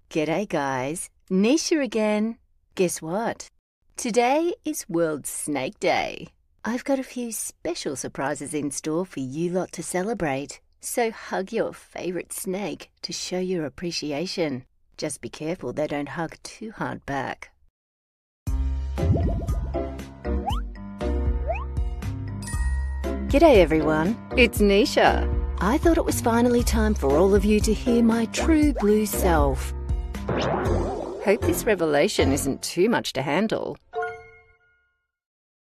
G'day guys, Nisha again. Guess what? Today is World Snake Day. I've got a few special surprises in store for you lot to celebrate. So hug your favourite snake to show your appreciation. Just be careful they don't hug too hard back. G'day everyone, it's Nisha. I thought it was finally time for all of you to hear my true blue self. Hope this revelation isn't too much to handle.